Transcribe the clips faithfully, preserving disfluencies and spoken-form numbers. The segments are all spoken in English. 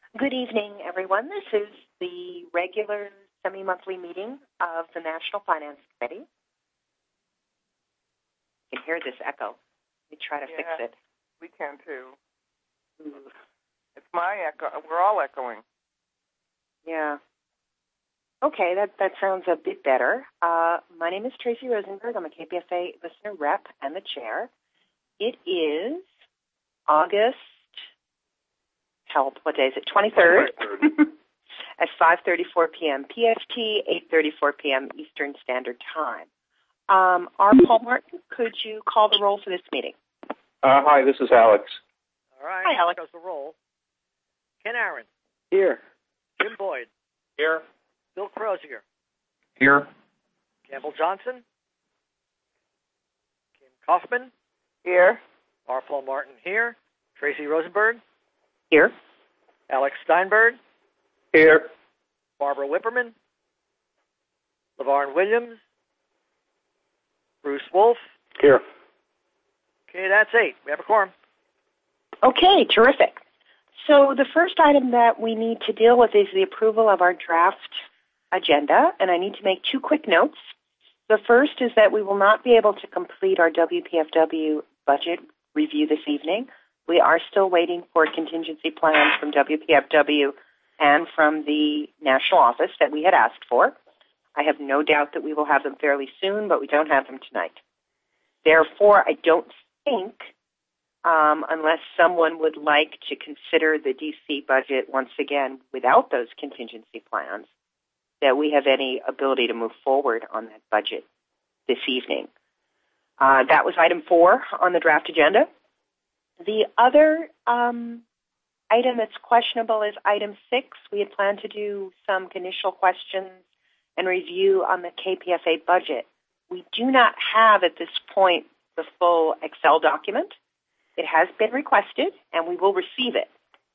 Good evening, everyone. This is the regular semi-monthly meeting of the National Finance Committee. You can hear this echo. Let me try to yeah, fix it. We can too. Ooh. It's my echo. We're all echoing. Yeah. Okay, that, that sounds a bit better. Uh, my name is Tracy Rosenberg. I'm a K P F A listener rep and the chair. It is August, help, what day is it? twenty-third. At five thirty-four p.m. P S T, eight thirty-four p.m. Eastern Standard Time. Um, R. Paul Martin, could you call the roll for this meeting? Uh, hi, this is Alex. All right. Hi, Alex. Does the roll. Ken Aaron. Here. Jim Boyd. Here. Bill Crozier. Here. Campbell Johnson. Kim Kaufman. Here. R. Paul Martin here. Tracy Rosenberg. Here. Alex Steinberg. Here. Barbara Whipperman. LaVarn Williams. Bruce Wolf. Here. Okay, that's eight. We have a quorum. Okay, terrific. So the first item that we need to deal with is the approval of our draft agenda, and I need to make two quick notes. The first is that we will not be able to complete our W P F W budget review this evening. We are still waiting for contingency plans from W P F W and from the national office that we had asked for. I have no doubt that we will have them fairly soon, but we don't have them tonight. Therefore, I don't think, um, unless someone would like to consider the D C budget once again without those contingency plans, that we have any ability to move forward on that budget this evening. Uh, that was item four on the draft agenda. The other um, item that's questionable is item six. We had planned to do some initial questions and review on the K P F A budget. We do not have at this point the full Excel document. It has been requested, and we will receive it.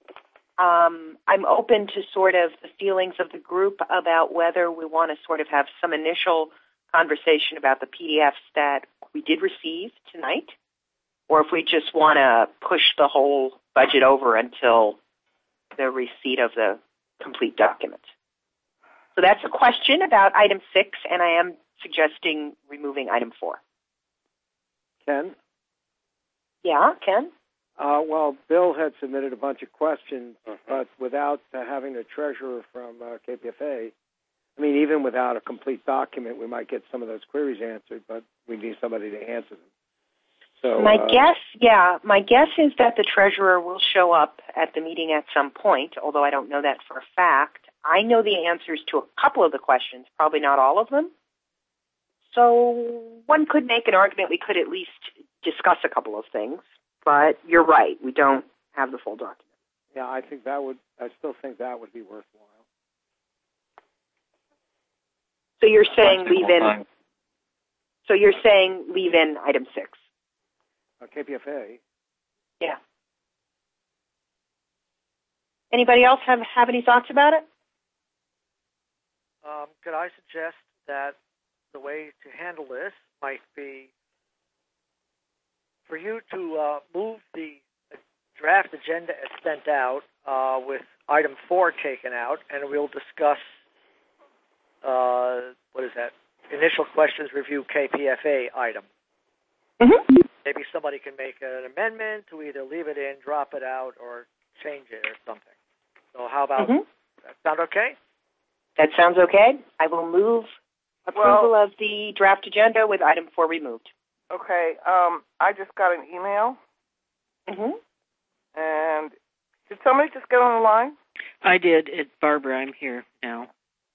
Um, I'm open to sort of the feelings of the group about whether we want to sort of have some initial conversation about the P D Fs that we did receive tonight, or if we just want to push the whole budget over until the receipt of the complete document. So that's a question about item six, and I am suggesting removing item four. Ken? Yeah, Ken? Uh, well, Bill had submitted a bunch of questions, uh-huh. but without uh, having a treasurer from uh, K P F A, I mean, even without a complete document, we might get some of those queries answered, but we need somebody to answer them. So, my uh, guess, yeah, my guess is that the treasurer will show up at the meeting at some point, although I don't know that for a fact. I know the answers to a couple of the questions, probably not all of them. So one could make an argument we could at least discuss a couple of things, but you're right, we don't have the full document. Yeah, I think that would, I still think that would be worthwhile. So you're saying leave in, so you're saying leave in item six? Uh, K P F A? Yeah. Anybody else have, have any thoughts about it? Um, could I suggest that the way to handle this might be for you to uh, move the draft agenda as sent out uh, with item four taken out, and we'll discuss, uh, what is that, initial questions review K P F A item. Mm-hmm. Maybe somebody can make an amendment to either leave it in, drop it out, or change it or something. So how about, mm-hmm. that sound okay? That sounds okay. I will move approval well, of the draft agenda with item four removed. Okay. Um, I just got an email. Mm-hmm. And did somebody just get on the line? I did. It's Barbara. I'm here now.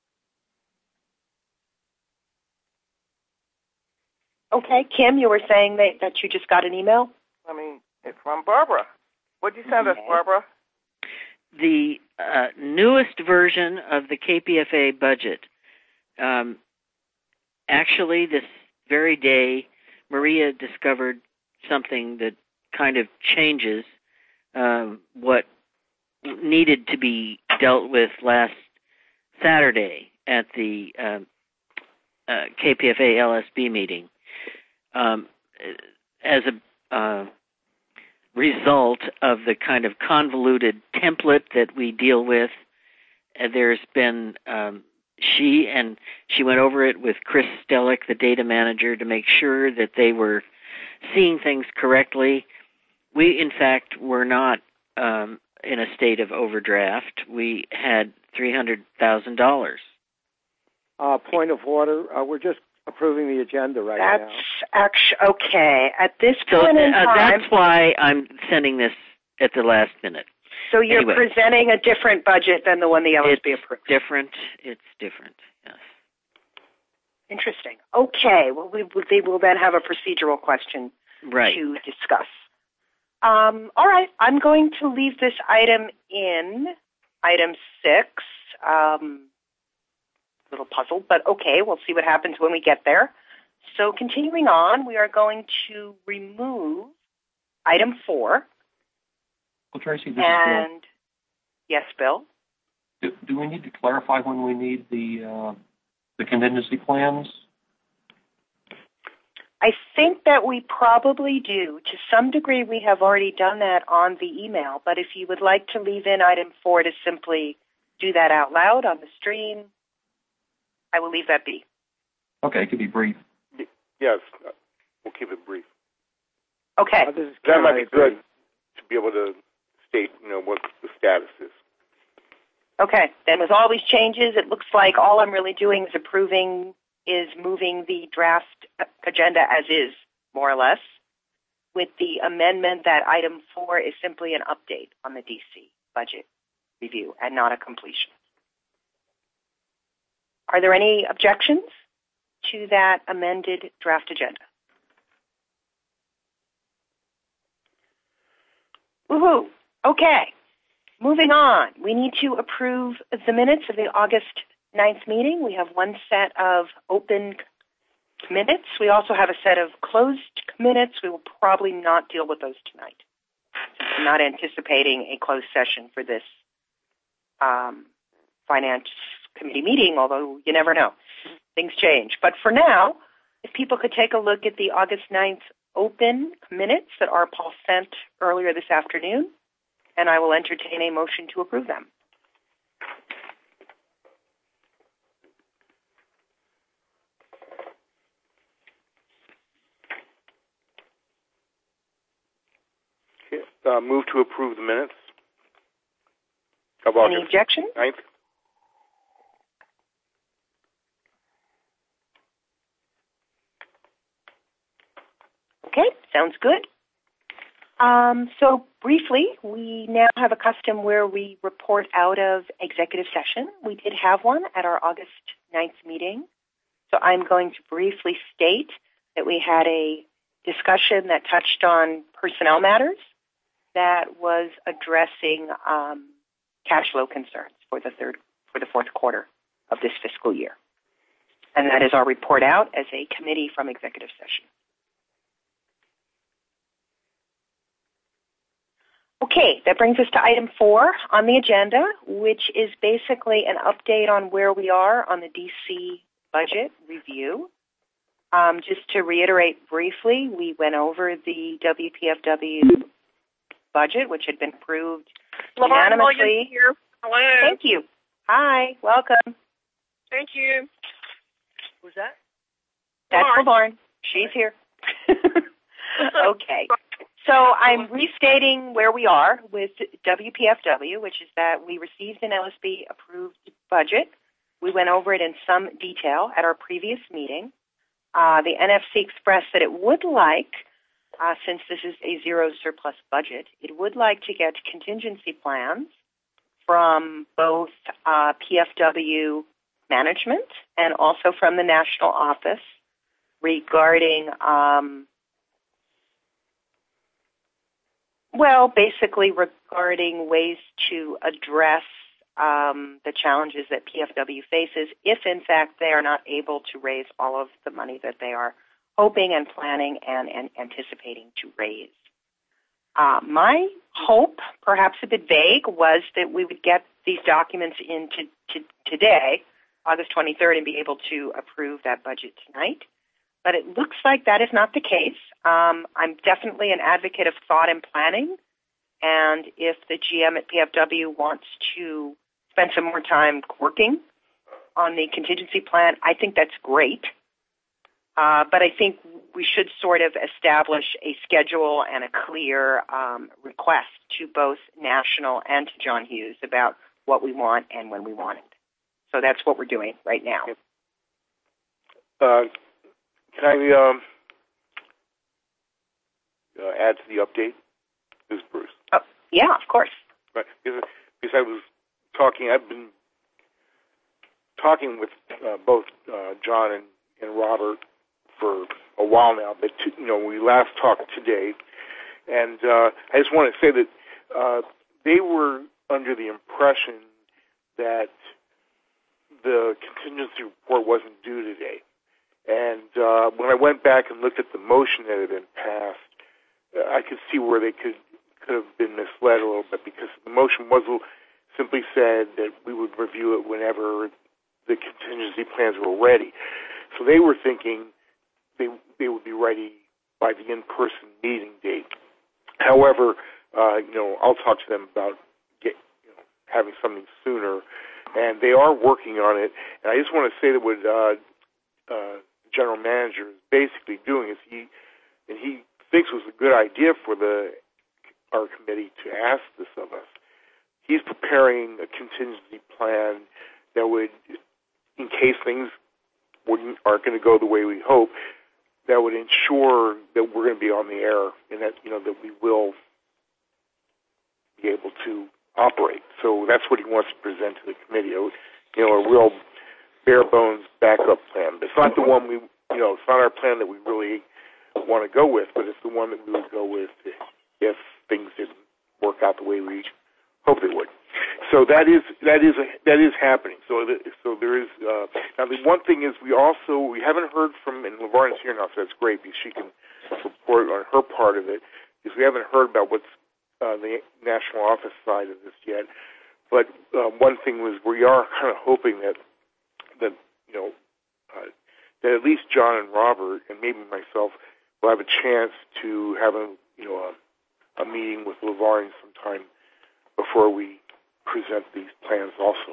Okay. Kim, you were saying that, that you just got an email? I mean, it's from Barbara. What did you send okay. us, Barbara? The uh, newest version of the K P F A budget. Um, actually, this very day, Maria discovered something that kind of changes uh, what needed to be dealt with last Saturday at the uh, uh, K P F A L S B meeting. Um, as a uh, result of the kind of convoluted template that we deal with. Uh, there's been, um, she and she went over it with Chris Stellick, the data manager, to make sure that they were seeing things correctly. We, in fact, were not um, in a state of overdraft. We had three hundred thousand dollars. Uh, point of order. Uh, we're just approving the agenda right That's now. actually okay. At this So point in uh, time, that's why I'm sending this at the last minute. so you're anyway. presenting a different budget than the one the L S B It's approved. different. It's different, yes. Interesting. Okay. Well, we, we will then have a procedural question Right. to discuss. Um, all right. I'm going to leave this item in, item six. Um, a little puzzled, but okay. We'll see what happens when we get there. So continuing on, we are going to remove item four. Well, Tracy, this And is yes, Bill. Bill. Do, do we need to clarify when we need the uh, the contingency plans? I think that we probably do. To some degree, we have already done that on the email, but if you would like to leave in item four to simply do that out loud on the stream, I will leave that be. Okay, it could be brief. Yes, we'll keep it brief. Okay. Uh, this is That Ken, might I be agree. good to be able to state, you know, what the status is. Okay. Then with all these changes, it looks like all I'm really doing is approving, is moving the draft agenda as is, more or less, with the amendment that item four is simply an update on the D C budget review and not a completion. Are there any objections to that amended draft agenda? Woohoo! Okay. Moving on. We need to approve the minutes of the August ninth meeting. We have one set of open minutes. We also have a set of closed minutes. We will probably not deal with those tonight, since I'm not anticipating a closed session for this um, finance committee meeting, although you never know. Things change. But for now, if people could take a look at the August ninth open minutes that R. Paul sent earlier this afternoon, and I will entertain a motion to approve them. Okay. Uh, move to approve the minutes of Any August objections? ninth. Okay, sounds good. Um, so briefly, we now have a custom where we report out of executive session. We did have one at our August ninth meeting. So I'm going to briefly state that we had a discussion that touched on personnel matters that was addressing um, cash flow concerns for the third, for the fourth quarter of this fiscal year. And that is our report out as a committee from executive session. Okay, that brings us to item four on the agenda, which is basically an update on where we are on the D C budget review. Um, just to reiterate briefly, we went over the W P F W budget, which had been approved Laverne unanimously. Williams here. Hello. Thank you. Hi, welcome. Thank you. Who's that? That's Lauren. Lauren. She's here. Okay. So I'm restating where we are with W P F W, which is that we received an L S B approved budget. We went over it in some detail at our previous meeting. Uh, the N F C expressed that it would like, uh, since this is a zero surplus budget, it would like to get contingency plans from both uh, P F W management and also from the national office regarding um, Well, basically regarding ways to address um, the challenges that P F W faces if, in fact, they are not able to raise all of the money that they are hoping and planning and, and anticipating to raise. Uh, my hope, perhaps a bit vague, was that we would get these documents in to, to today, August twenty-third, and be able to approve that budget tonight. But it looks like that is not the case. Um, I'm definitely an advocate of thought and planning. And if the G M at P F W wants to spend some more time working on the contingency plan, I think that's great. Uh, but I think we should sort of establish a schedule and a clear um, request to both National and to John Hughes about what we want and when we want it. So that's what we're doing right now. Uh, can I um, uh, add to the update? This is Bruce. Oh, yeah, of course. Right, because, because I was talking, I've been talking with uh, both uh, John and, and Robert for a while now, but to, you know, we last talked today, and uh, I just want to say that uh, they were under the impression that the contingency report wasn't due today. And uh, when I went back and looked at the motion that had been passed, uh, I could see where they could could have been misled a little bit, because the motion was simply said that we would review it whenever the contingency plans were ready. So they were thinking they they would be ready by the in-person meeting date. However, uh, you know, I'll talk to them about get, you know, having something sooner, and they are working on it. And I just want to say that what uh, uh, the general manager is basically doing is he, and he thinks was a good idea for the our committee to ask this of us. He's preparing a contingency plan that would, in case things wouldn't, aren't going to go the way we hope, that would ensure that we're going to be on the air and that, you know, that we will be able to operate. So that's what he wants to present to the committee. You know, a real bare bones backup plan. It's not the one we, you know, it's not our plan that we really want to go with, but it's the one that we would go with if things didn't work out the way we hope they would. So that is that is a, that is happening. So the, so there is uh, now the one thing is we also we haven't heard from, and LaVarn is here now, so that's great because she can report on her part of it. Is we haven't heard about what's uh, the national office side of this yet. But uh, one thing was we are kind of hoping that that you know uh, that at least John and Robert and maybe myself will have a chance to have a you know a a meeting with LaVarn sometime before we present these plans also.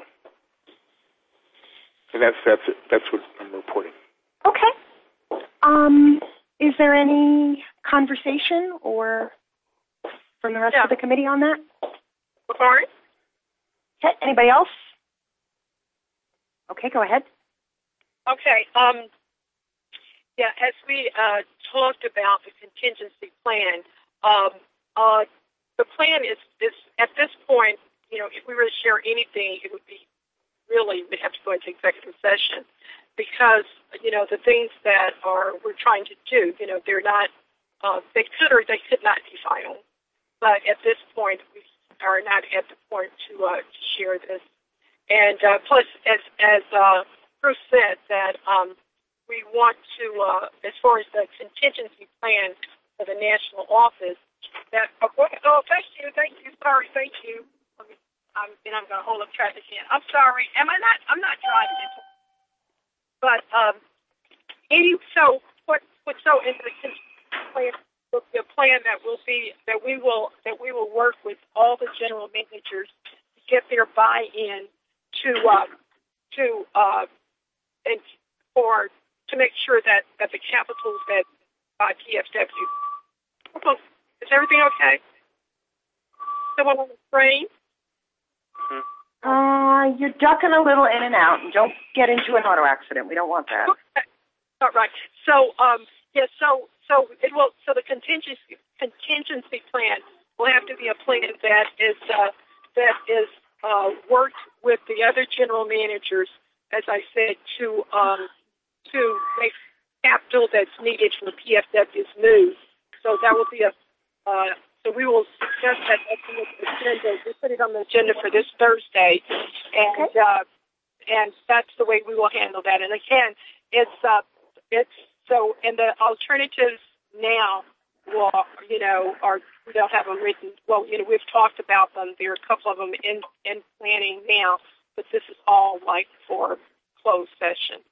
And that's that's it. That's what I'm reporting. Okay. Um, is there any conversation or from the rest yeah. of the committee on that? LaVarn? Okay. Anybody else? Okay, go ahead. Okay. Um, yeah, as we uh, talked about the contingency plan, um, Uh, the plan is, is, at this point, you know, if we were to share anything, it would be really, we'd have to go into executive session because, you know, the things that are we're trying to do, you know, they're not, uh, they could or they could not be final. But at this point, we are not at the point to, uh, to share this. And uh, plus, as, as uh, Bruce said, that um, we want to, uh, as far as the contingency plan for the national office, That, oh, oh, thank you, thank you, sorry, thank you. Let me, um, then I'm going to hold up traffic again. I'm sorry, am I not? I'm not driving it. But um, any so what? What so in the plan, the plan that will be that we will that we will work with all the general managers to get their buy-in to uh, to uh, and for to make sure that that the capitals that by P F W. Is everything okay? Someone on the train? Uh, you're ducking a little in and out. And don't get into an auto accident. We don't want that. Okay. All right. So, um, yeah. So, so it will. So the contingency contingency plan will have to be a plan that is uh, that is uh, worked with the other general managers, as I said, to um, to make capital that's needed for the P F W's move. So that will be a Uh, so we will suggest that that's on the agenda. We put it on the agenda for this Thursday, and okay. uh, and that's the way we will handle that. And again, it's uh, it's so. And the alternatives now, will you know, are we don't have them written. Well, you know, we've talked about them. There are a couple of them in in planning now, but this is all like for closed session.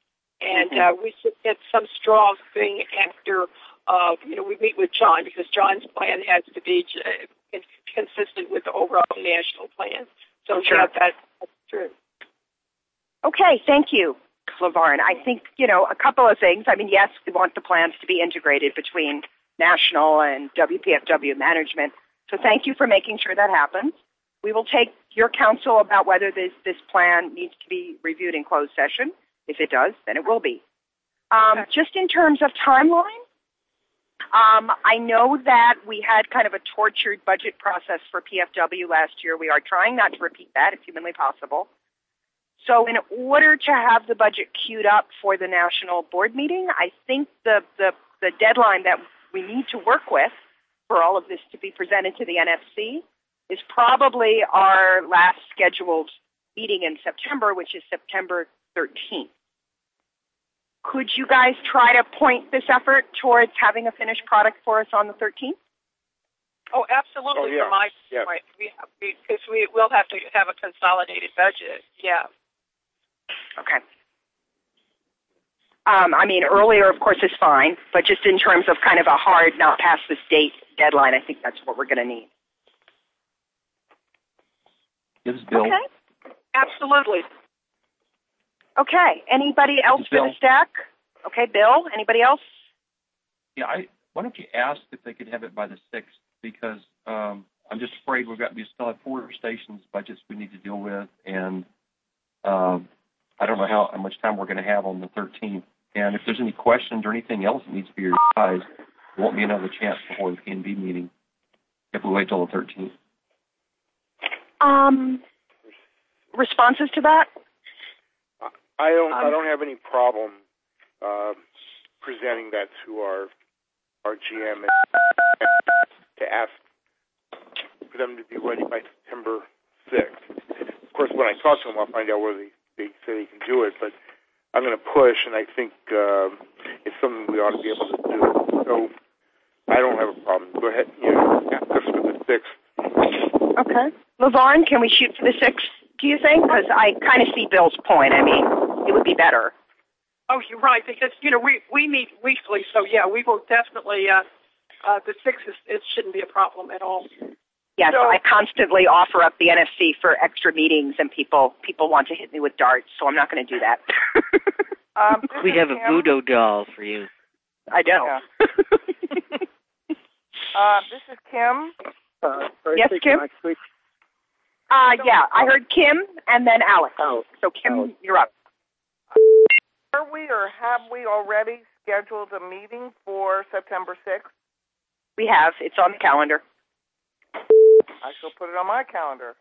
and Mm-hmm. uh, we should get some strong thing after, uh, you know, we meet with John, because John's plan has to be uh, consistent with the overall national plan. So, Sure. yeah, that's, that's true. Okay, thank you, LaVarn. I think, you know, a couple of things. I mean, yes, we want the plans to be integrated between national and W P F W management. So thank you for making sure that happens. We will take your counsel about whether this, this plan needs to be reviewed in closed session. If it does, then it will be. Um, Okay. Just in terms of timeline, um, I know that we had kind of a tortured budget process for P F W last year. We are trying not to repeat that if humanly possible. So in order to have the budget queued up for the national board meeting, I think the, the, the deadline that we need to work with for all of this to be presented to the N F C is probably our last scheduled meeting in September, which is September thirteenth. Could you guys try to point this effort towards having a finished product for us on the thirteenth? Oh, absolutely. Oh, yeah. From my Yeah. point, we because we, we will have to have a consolidated budget. Yeah. Okay. Um, I mean, earlier, of course, is fine, but just in terms of kind of a hard, not past this date deadline, I think that's what we're going to need. Gives Bill. Okay. Absolutely. Okay. Anybody else for Bill. the stack? Okay, Bill. Anybody else? Yeah, I, why don't you ask if they could have it by the sixth? Because um, I'm just afraid we've got we still have four stations budgets we need to deal with, and um, I don't know how, how much time we're going to have on the thirteenth. And if there's any questions or anything else that needs to be revised, there won't be another chance before the P N B meeting if we wait till the thirteenth. Um, responses to that? I don't. Um, I don't have any problem uh, presenting that to our our G M and to ask for them to be ready by September sixth. Of course, when I talk to them, I'll find out whether they, they say they can do it. But I'm going to push, and I think uh, it's something we ought to be able to do. So I don't have a problem. Go ahead. You know, ask us for the sixth. Okay. LaVarn, can we shoot for the sixth, do you think? Because I kind of see Bill's point. I mean, it would be better. Oh, you're right, because, you know, we, we meet weekly, so, yeah, we will definitely, uh, uh, the sixth, is, it shouldn't be a problem at all. Yes, So- I constantly offer up the N F C for extra meetings, and people people want to hit me with darts, so I'm not going to do that. Um, this We is have a Kim. voodoo doll for you. I know. Yeah. Uh, this is Kim. Uh, Yes, Tracy, Kim? can I speak? Uh, yeah, I heard Kim and then Alex. Alex. So, Kim, Alex. you're up. Are we or have we already scheduled a meeting for September sixth? We have. It's on the calendar. I shall put it on my calendar.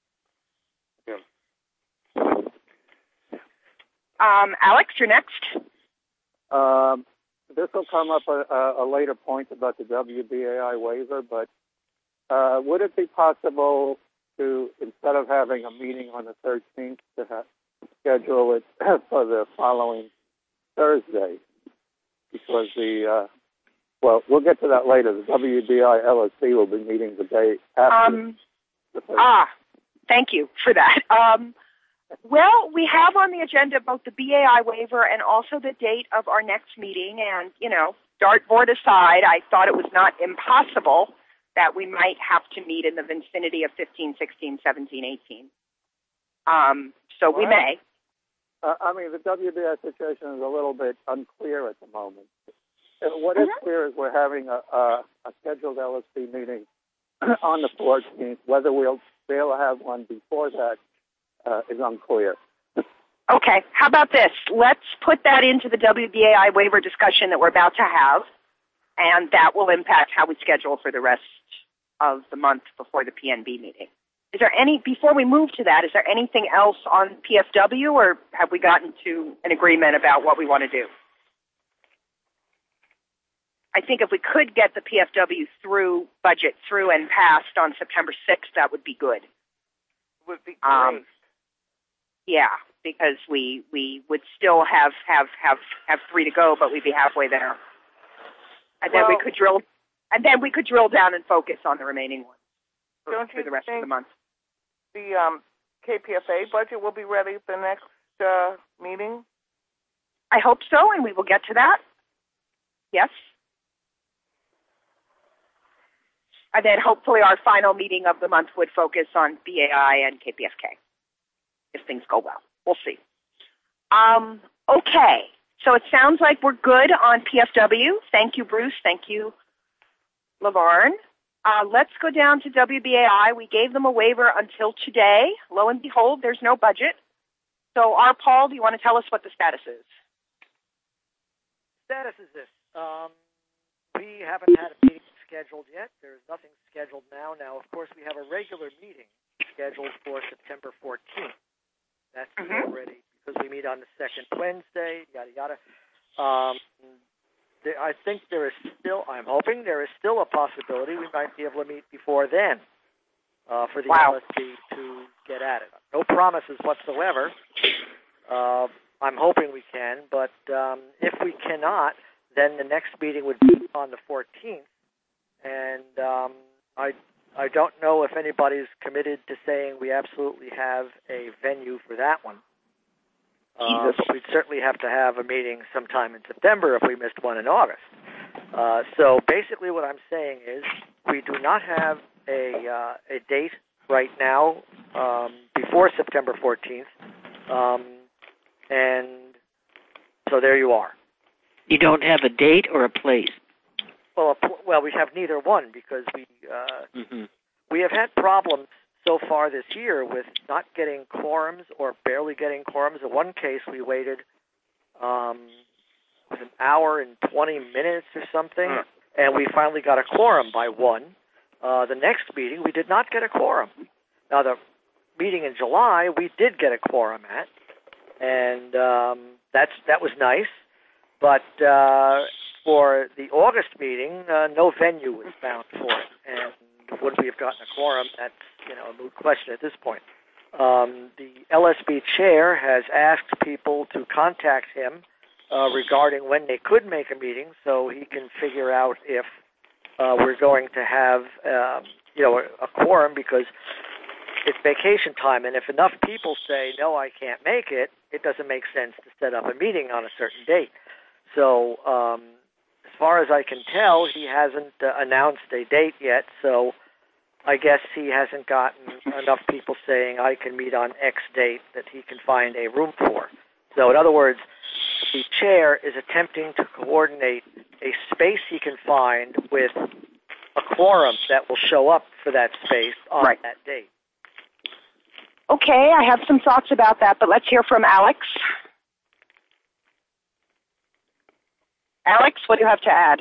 Um, Alex, you're next. Um, this will come up a, a, a later point about the W B A I waiver, but uh, would it be possible to, instead of having a meeting on the thirteenth, to have, schedule it for the following Thursday? Because the, uh, well, we'll get to that later. The W B I L S C will be meeting the day after Um, the thirteenth. ah, thank you for that. Um, well, we have on the agenda both the B A I waiver and also the date of our next meeting. And, you know, dartboard aside, I thought it was not impossible that we might have to meet in the vicinity of fifteen, sixteen, seventeen, eighteen. Um, so we Well, may. Uh, I mean, the W B I situation is a little bit unclear at the moment. Uh, what is Mhm. clear is we're having a, a, a scheduled L S C meeting on the fourteenth. Whether we'll be able to have one before that uh, is unclear. Okay, how about this? Let's put that into the W B A I waiver discussion that we're about to have, and that will impact how we schedule for the rest of the month before the P N B meeting. Is there any, before we move to that, is there anything else on P F W, or have we gotten to an agreement about what we want to do? I think if we could get the P F W through, budget through and passed on September sixth, that would be good. Would be great. Um, Yeah, because we we would still have, have, have, have three to go, but we'd be halfway there. And then we Well- could drill and then we could drill down and focus on the remaining ones for, Don't for you the rest of think the month. the um, K P F A budget will be ready for the next uh, meeting? I hope so, and we will get to that. Yes? And then hopefully our final meeting of the month would focus on B A I and K P F K, if things go well. We'll see. Um, okay, so it sounds like we're good on P F W. Thank you, Bruce. Thank you, LaVarn. Uh, let's go down to W B A I. We gave them a waiver until today. Lo and behold, there's no budget. So, R. Paul, do you want to tell us what the status is? Status is this. Um, we haven't had a meeting scheduled yet. There's nothing scheduled now. Now, of course, we have a regular meeting scheduled for September fourteenth. That's mm-hmm. already, because we meet on the second Wednesday, yada, yada. Um, there, I think there is still, I'm hoping there is still a possibility we might be able to meet before then uh, for the wow. L S B to get at it. No promises whatsoever. Uh, I'm hoping we can, but um, if we cannot, then the next meeting would be on the fourteenth. And um, I I don't know if anybody's committed to saying we absolutely have a venue for that one. Uh, but we'd certainly have to have a meeting sometime in September if we missed one in August. Uh, so basically what I'm saying is we do not have a uh, a date right now um, before September fourteenth. Um, and so there you are. You don't have a date or a place? Well, a pl- well, we have neither one because we uh, mm-hmm. we have had problems so far this year with not getting quorums or barely getting quorums. In one case, we waited um, it was an hour and twenty minutes or something, mm. and we finally got a quorum by one. Uh, the next meeting, we did not get a quorum. Now, the meeting in July, we did get a quorum at, and um, that's that was nice. But uh, for the August meeting, uh, no venue was found for it, and would we have gotten a quorum? That's you know a moot question at this point. Um, the L S B chair has asked people to contact him uh, regarding when they could make a meeting, so he can figure out if uh, we're going to have um, you know a, a quorum, because it's vacation time, and if enough people say no, I can't make it, it doesn't make sense to set up a meeting on a certain date. So, um, as far as I can tell, he hasn't uh, announced a date yet, so I guess he hasn't gotten enough people saying I can meet on X date that he can find a room for. So, in other words, the chair is attempting to coordinate a space he can find with a quorum that will show up for that space on right. that date. Okay, I have some thoughts about that, but let's hear from Alex. Alex, what do you have to add?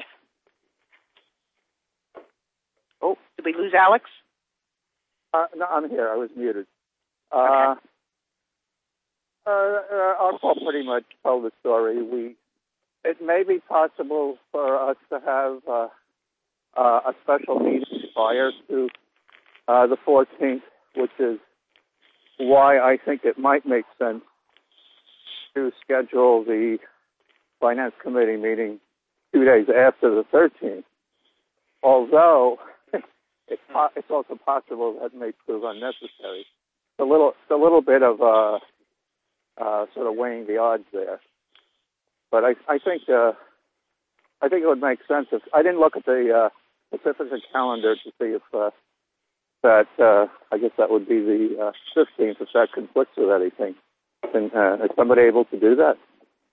Oh, did we lose Alex? Uh, no, I'm here. I was muted. Uh, okay. uh, uh, our Paul pretty much told the story. We, it may be possible for us to have uh, uh, a special meeting prior to uh, the fourteenth, which is why I think it might make sense to schedule the Finance Committee meeting two days after the thirteenth, although it's, po- it's also possible that may prove unnecessary. It's a little, it's a little bit of uh, uh, sort of weighing the odds there. But I, I think uh, I think it would make sense if I didn't look at the uh, Pacific calendar to see if uh, that uh, I guess that would be the uh, fifteenth if that conflicts with anything. And, uh, is somebody able to do that?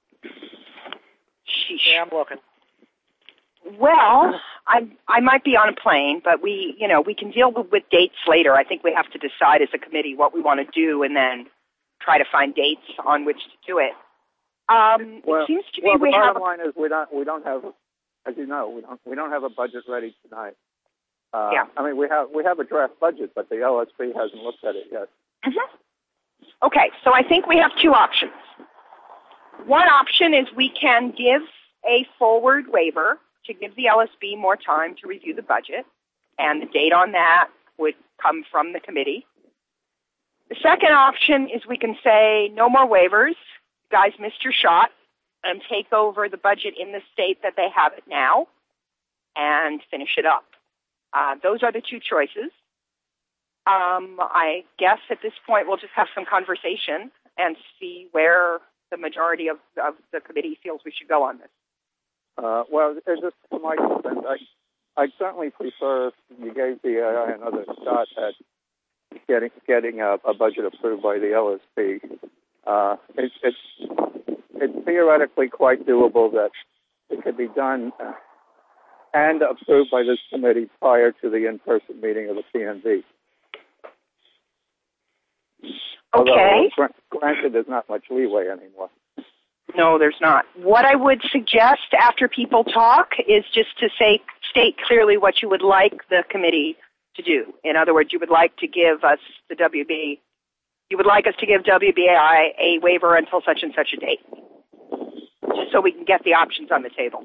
Yeah, I'm looking. Well, I I might be on a plane, but we, you know, we can deal with, with dates later. I think we have to decide as a committee what we want to do, and then try to find dates on which to do it. Um, well, it seems to me well, we the have. bottom line is we don't we don't have, as you know, we don't we don't have a budget ready tonight. Uh, yeah. I mean, we have we have a draft budget, but the L S B hasn't looked at it yet. Mm-hmm. Okay, so I think we have two options. One option is we can give a forward waiver to give the L S B more time to review the budget, and the date on that would come from the committee. The second option is we can say no more waivers, you guys missed your shot, and take over the budget in the state that they have it now and finish it up. Uh, those are the two choices. Um, I guess at this point we'll just have some conversation and see where the majority of, of the committee feels we should go on this. Uh, well, it's just for my concern, I, I'd certainly prefer if you gave B A I another shot at getting getting a, a budget approved by the L S P. Uh, it's, it's, it's theoretically quite doable that it could be done uh, and approved by this committee prior to the in-person meeting of the P N B. Okay. Although, granted, there's not much leeway anymore. No, there's not. What I would suggest after people talk is just to say, state clearly what you would like the committee to do. In other words, you would like to give us the W B, you would like us to give W B A I a waiver until such and such a date, just so we can get the options on the table.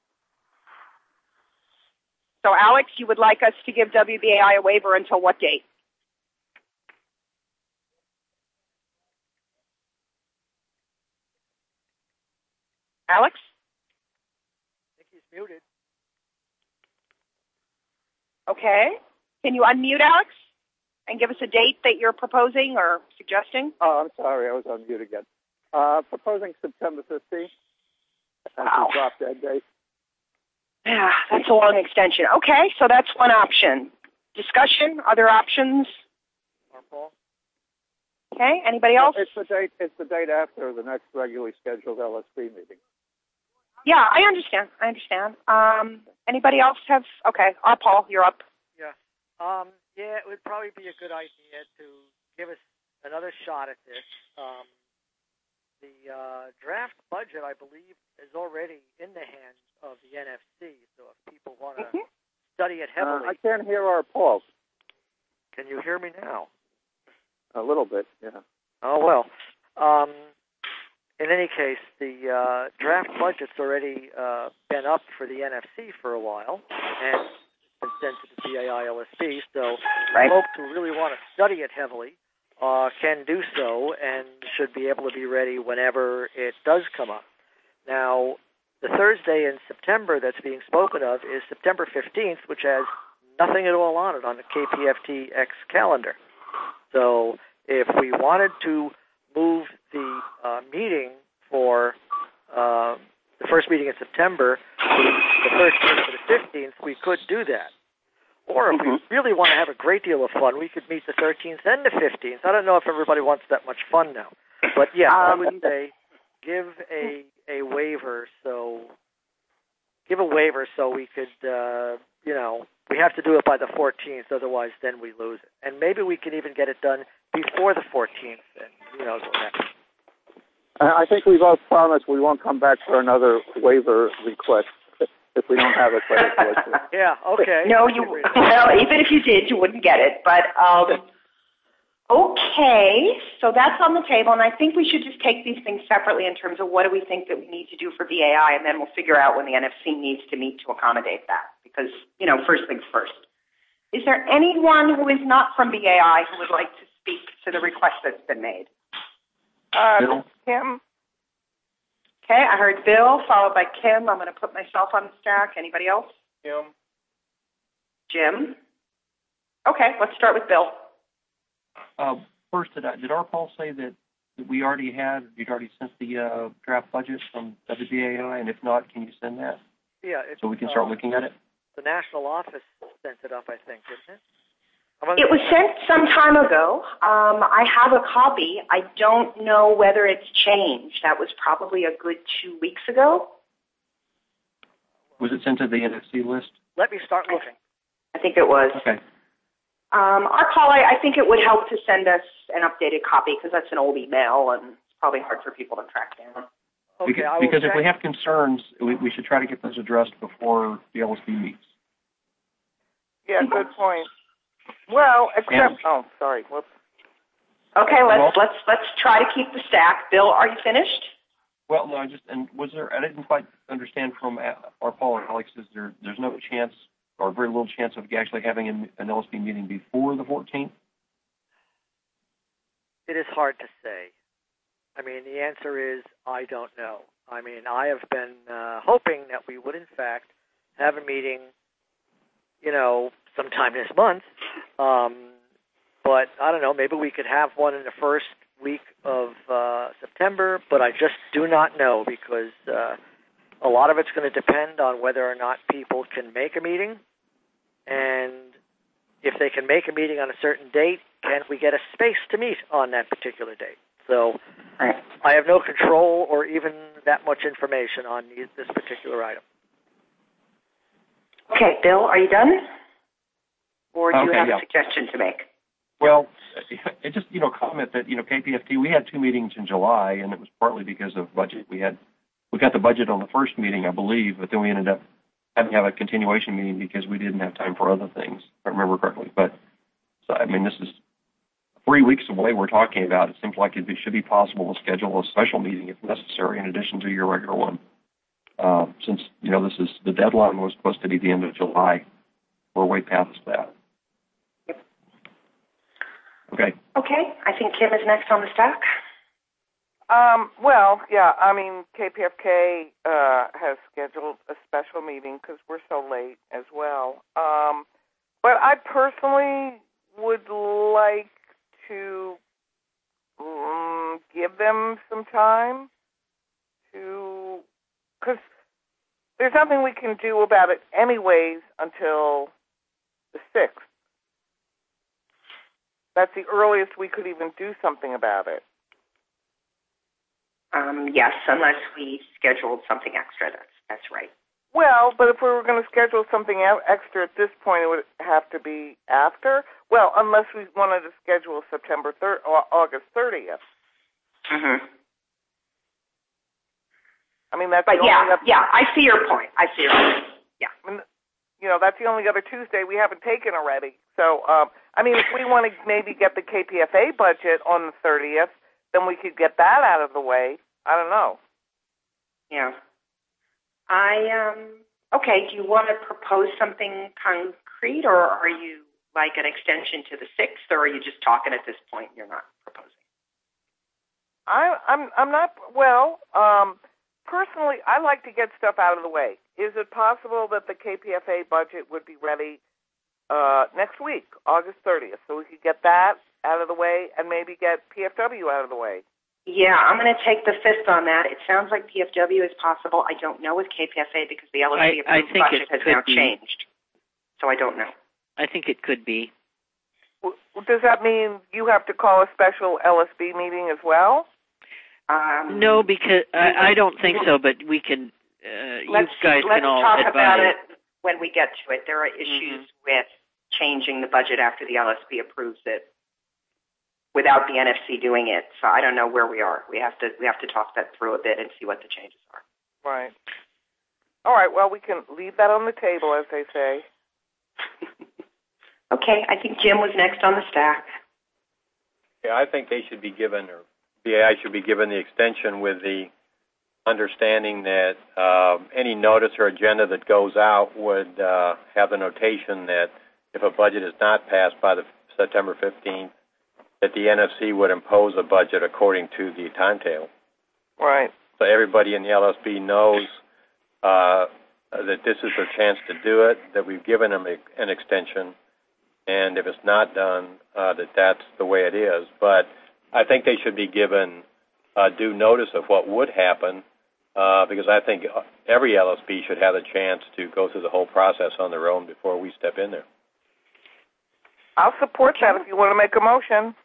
So, Alex, you would like us to give W B A I a waiver until what date? Alex? I think he's muted. Okay. Can you unmute, Alex, and give us a date that you're proposing or suggesting? Oh, I'm sorry, I was on mute again. Uh, proposing September fifteenth. Wow. Drop dead date. Yeah, that's a long extension. Okay, so that's one option. Discussion, other options? Paul? Okay, anybody else? It's the date. It's the date after the next regularly scheduled L S P meeting. Yeah, I understand. I understand. Um, anybody else have? Okay, uh, Paul, you're up. Yeah. Um, yeah, it would probably be a good idea to give us another shot at this. Um, the uh, draft budget, I believe, is already in the hands of the N F C. So if people want to mm-hmm. study it heavily, uh, I can't hear our Paul. Can you hear me now? A little bit, yeah. Oh well. Um, In any case, the uh, draft budget's already uh, been up for the N F C for a while, and it's been sent to the B A I L S P, so right. folks who really want to study it heavily uh, can do so and should be able to be ready whenever it does come up. Now, the Thursday in September that's being spoken of is September fifteenth, which has nothing at all on it on the K P F T X calendar. So if we wanted to move the uh, meeting for uh, the first meeting in September to the thirteenth or the fifteenth, we could do that. Or if mm-hmm. we really want to have a great deal of fun, we could meet the thirteenth and the fifteenth. I don't know if everybody wants that much fun now. But, yeah, um, I would say give a a waiver so give a waiver so we could, uh, you know, we have to do it by the fourteenth, otherwise then we lose it. And maybe we can even get it done before the fourteenth, and who knows what happens. I think we both promised we won't come back for another waiver request if we don't have it by the fourteenth. Yeah, okay. No, you, well, even if you did, you wouldn't get it. But, um, okay, so that's on the table, and I think we should just take these things separately in terms of what do we think that we need to do for B A I, and then we'll figure out when the N F C needs to meet to accommodate that. Because, you know, first things first. Is there anyone who is not from B A I who would like to speak to the request that's been made? Uh, Bill. Kim. Okay, I heard Bill, followed by Kim. I'm going to put myself on the stack. Anybody else? Jim. Jim. Okay, let's start with Bill. Uh, first, did, I, did our Paul say that, that we already had, you'd already sent the uh, draft budget from W B A I, and if not, can you send that? Yeah. So we can start uh, looking at it? The national office sent it up, I think, didn't it? It was sent some time ago. Um, I have a copy. I don't know whether it's changed. That was probably a good two weeks ago. Was it sent to the N F C list? Let me start looking. I think it was. Okay. Um, our call, I, I think it would help to send us an updated copy because that's an old email and it's probably hard for people to track down. Okay, because I will because check. if we have concerns, we, we should try to get those addressed before the L S P meets. Yeah, good point. Well, except oh, sorry. Whoops. Okay, let's let's let's try to keep the stack. Bill, are you finished? Well, no, I just and was there? I didn't quite understand from our Paul and Alex. Is there? There's no chance, or very little chance of actually having an, an L S P meeting before the fourteenth. It is hard to say. I mean, the answer is I don't know. I mean, I have been uh, hoping that we would, in fact, have a meeting, you know, sometime this month. Um, but I don't know, maybe we could have one in the first week of uh, September, but I just do not know because uh, a lot of it's going to depend on whether or not people can make a meeting, and if they can make a meeting on a certain date, can we get a space to meet on that particular date? So right. I have no control or even that much information on this particular item. Okay, Bill, are you done? Or do okay, you have yeah. a suggestion to make? Well, it just, you know, comment that, you know, K P F T, we had two meetings in July, and it was partly because of budget. We had, we got the budget on the first meeting, I believe, but then we ended up having to have a continuation meeting because we didn't have time for other things, if I remember correctly. But, so, I mean, this is three weeks away we're talking about. It seems like it should be possible to schedule a special meeting if necessary in addition to your regular one. Uh, since, you know, this is, the deadline was supposed to be the end of July. We're way past that. Yep. Okay. Okay, I think Kim is next on the stack. Um, well, yeah, I mean, K P F K uh, has scheduled a special meeting because we're so late as well. Um, but I personally would like to um, give them some time to, because there's nothing we can do about it anyways until the sixth. That's the earliest we could even do something about it. Um, yes, unless we scheduled something extra. That's that's right. Well, but if we were going to schedule something extra at this point, it would have to be after. Well, unless we wanted to schedule September third or August thirtieth. Mm-hmm. I mean, that's but the yeah, only other, yeah. I see your point. I see your point. Yeah. I mean, you know, that's the only other Tuesday we haven't taken already. So, um, I mean, if we want to maybe get the K P F A budget on the thirtieth, then we could get that out of the way. I don't know. Yeah. I, um, okay, do you want to propose something concrete, or are you like an extension to the sixth, or are you just talking at this point and you're not proposing? I, I'm, I'm not, well, um, personally, I like to get stuff out of the way. Is it possible that the K P F A budget would be ready uh, next week, August thirtieth, so we could get that out of the way and maybe get P F W out of the way? Yeah, I'm going to take the fifth on that. It sounds like P F W is possible. I don't know with K P F A because the L S P I, I approved think budget it has could now be. changed. So I don't know. I think it could be. Well, does that mean you have to call a special L S B meeting as well? Um, No, because I, I don't think so, but we can, uh, you let's, guys let's can all talk advise. about it when we get to it. There are issues Mm-hmm. with changing the budget after the L S P approves it without the N F C doing it. So I don't know where we are. We have to we have to talk that through a bit and see what the changes are. Right. All right, well, we can leave that on the table, as they say. Okay, I think Jim was next on the stack. Yeah, I think they should be given, or B A I should be given the extension with the understanding that um, any notice or agenda that goes out would uh, have the notation that if a budget is not passed by the September fifteenth, that the N F C would impose a budget according to the timetable. Right. So everybody in the L S B knows uh, that this is their chance to do it, that we've given them a, an extension, and if it's not done, uh, that that's the way it is. But I think they should be given uh, due notice of what would happen, uh, because I think every L S B should have a chance to go through the whole process on their own before we step in there. I'll support that if you want to make a motion.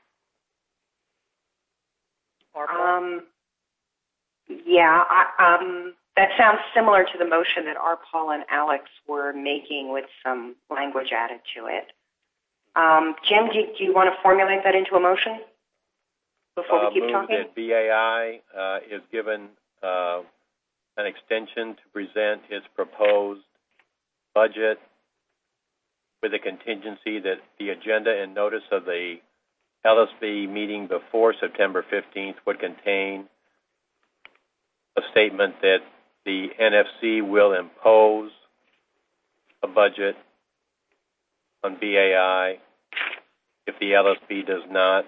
Um, yeah, I, um, that sounds similar to the motion that R. Paul and Alex were making with some language added to it. Um, Jim, do, do you want to formulate that into a motion before Uh, we keep move talking? that B A I uh, is given uh, an extension to present its proposed budget with a contingency that the agenda and notice of the L S B meeting before September fifteenth would contain a statement that the N F C will impose a budget on B A I if the L S B does not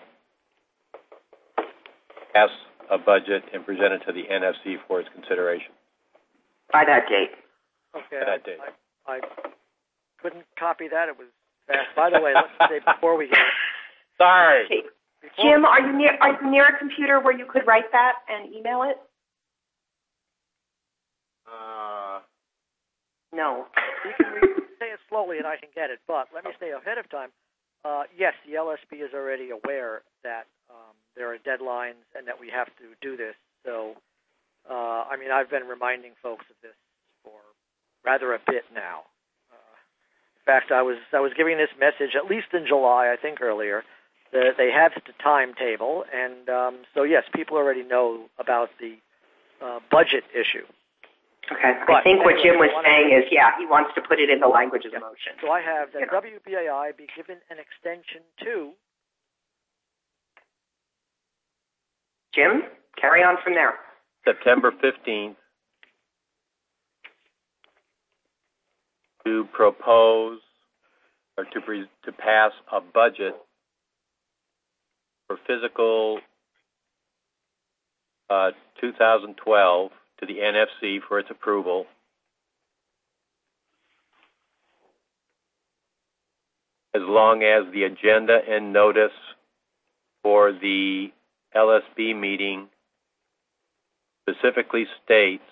pass a budget and present it to the N F C for its consideration. By that date. Okay. By that date. I, I couldn't copy that. It was fast. By the way, let's say before we get Sorry. Okay. Jim, are you near are you near a computer where you could write that and email it? Uh, No. You can read, say it slowly and I can get it, but let me say ahead of time, uh, yes, the L S B is already aware that um, there are deadlines and that we have to do this. So, uh, I mean, I've been reminding folks of this for rather a bit now. Uh, in fact, I was I was giving this message at least in July, I think earlier, that they have the timetable, and um, so yes, people already know about the uh, budget issue. Okay. But I think what anyway, Jim was I saying is, yeah, he wants to put it in the language of the motion. So I have that You know. W B A I be given an extension to. Jim, carry on from there. September fifteenth to propose or to pre- to pass a budget for fiscal uh, two thousand twelve to the N F C for its approval. As long as the agenda and notice for the L S B meeting specifically states